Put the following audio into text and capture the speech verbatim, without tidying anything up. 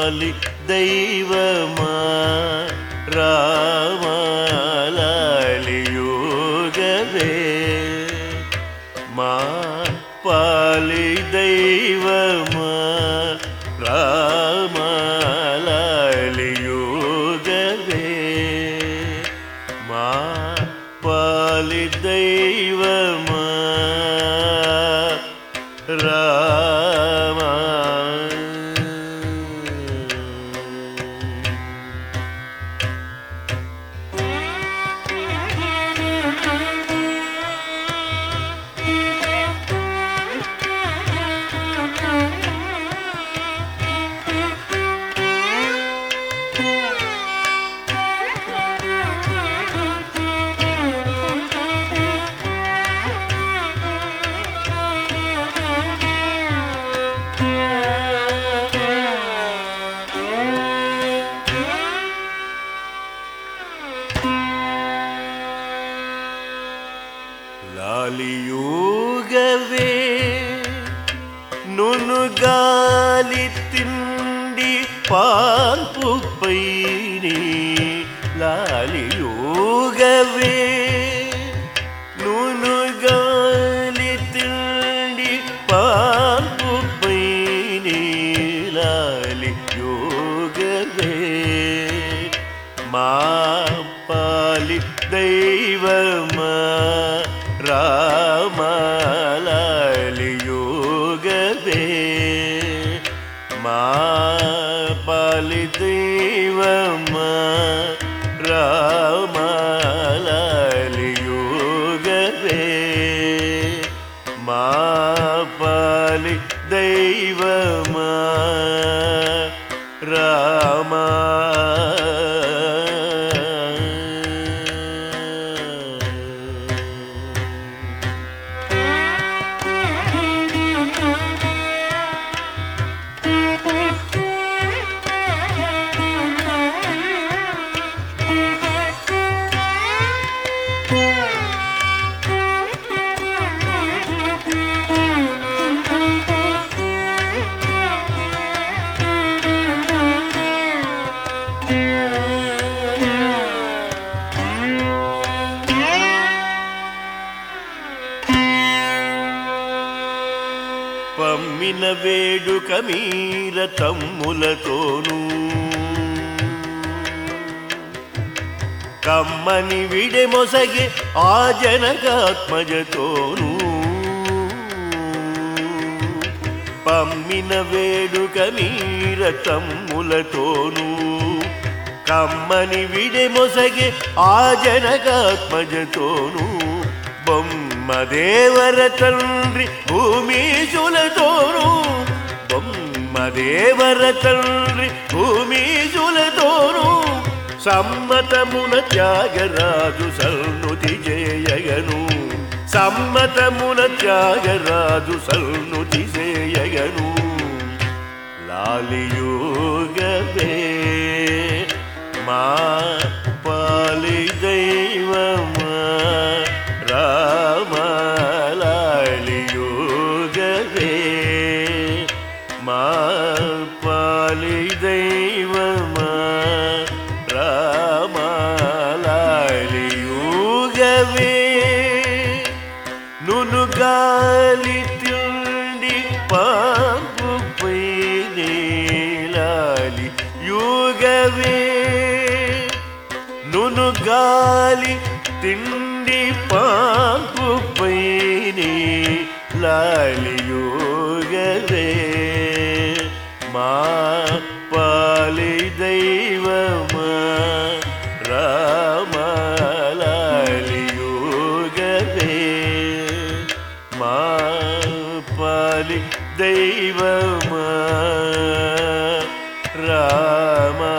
పాలి దైవమా రామాలి యోగవే మా పాలి దైవమా రామాలి యోగవే మా పాలి దైవమా రామా లాలియోగవే నును గాలి తిండి పాల్పు పైని లాలియోగవే నును గాలి తిండి పాల్పు పైని లాలియోగవే మా పాలి దైవమా రామాలి యోగవే మా పాలి దైవమా రామాలి యోగవే మా పాలి దైవమా రామా పమ్మిన వేడుక మీర తమ్ములతోనూ కమ్మని విడె మొసగే ఆ జనకాత్మజతోనూ పమ్మిన వేడుక మీర తమ్ములతోనూ కమ్మని విడె మొసగే ఆ జనకాత్మజతోనూ బొమ్మదేవర తండ్రి భూమీశులతోనూ బొమ్మదేవర తండ్రి భూమీశులతోనూ సమ్మతమున త్యాగరాజు సల్నుతి చేయగను సమ్మతమున త్యాగరాజు సల్నుతి చేయగను లాలియోగవే మా పాలి దైవమా రామాలి యోగవే మా పాలి దైవమా రామాలి యోగవే నును గాలి తిండి పాంపు పైనే లాలి యోగవే నును గాలి తిండి పాంపు పైనే లాలి యోగవే మా పాలి దైవమా రామాలి యోగవే మా పాలి దైవమా రామ